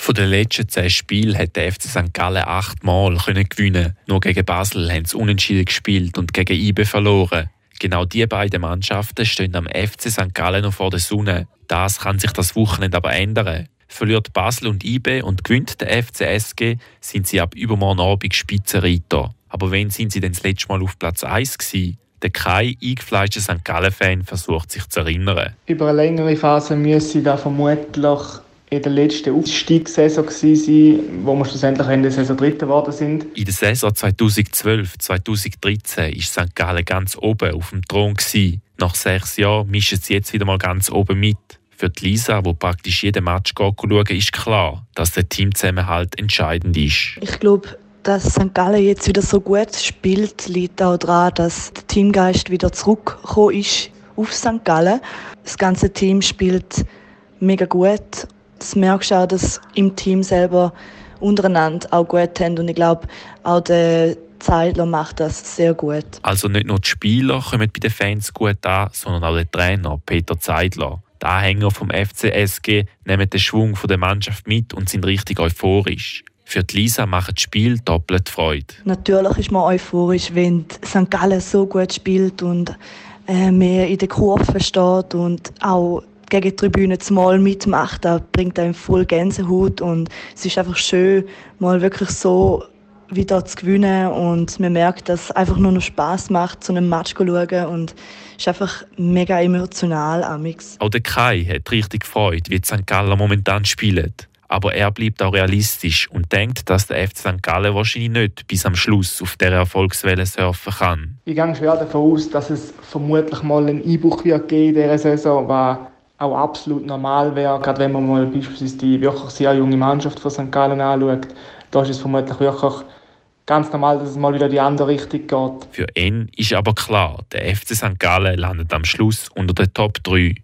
Von den letzten 10 Spielen hat der FC St. Gallen 8 Mal gewinnen. Nur gegen Basel haben sie unentschieden gespielt und gegen IB verloren. Genau diese beiden Mannschaften stehen am FC St. Gallen noch vor der Sonne. Das kann sich das Wochenende aber ändern. Verliert Basel und IB und gewinnt der FCSG, sind sie ab übermorgen Abend Spitzenreiter. Aber wann sind sie denn das letzte Mal auf Platz 1 gewesen? Der kein eingefleischter St. Gallen-Fan versucht sich zu erinnern. Über eine längere Phase müsste da vermutlich in der letzten Aufstiegssaison gewesen sein, wo wir schlussendlich in der Saison Dritter geworden sind. In der Saison 2012-2013 war St. Gallen ganz oben auf dem Thron gewesen. Nach 6 Jahren mischen sie jetzt wieder mal ganz oben mit. Für die Lisa, die praktisch jeden Match schauen, ist klar, dass der Teamzusammenhalt entscheidend ist. Ich glaube, dass St. Gallen jetzt wieder so gut spielt, liegt auch daran, dass der Teamgeist wieder zurückgekommen ist auf St. Gallen. Das ganze Team spielt mega gut. Das merkst du auch, dass im Team selber untereinander auch gut haben. Und ich glaube, auch der Zeidler macht das sehr gut. Also nicht nur die Spieler kommen bei den Fans gut an, sondern auch der Trainer Peter Zeidler. Die Anhänger vom FCSG nehmen den Schwung der Mannschaft mit und sind richtig euphorisch. Für die Lisa machen das Spiel doppelt Freude. Natürlich ist man euphorisch, wenn St. Gallen so gut spielt und mehr in der Kurve steht und auch gegen die Tribüne zumal mitmacht. Das bringt einem voll Gänsehaut und es ist einfach schön, mal wirklich so wieder zu gewinnen und man merkt, dass es einfach nur noch Spass macht, so einen Match zu schauen und es ist einfach mega emotional. Auch der Kai hat richtig Freude, wie die St. Gallen momentan spielen. Aber er bleibt auch realistisch und denkt, dass der FC St. Gallen wahrscheinlich nicht bis am Schluss auf dieser Erfolgswelle surfen kann. Ich gehe schwer davon aus, dass es vermutlich mal einen Einbruch wird geben in dieser Saison, was auch absolut normal wäre, gerade wenn man mal beispielsweise die wirklich sehr junge Mannschaft von St. Gallen anschaut. Da ist es vermutlich wirklich ganz normal, dass es mal wieder in die andere Richtung geht. Für ihn ist aber klar, der FC St. Gallen landet am Schluss unter den Top 3.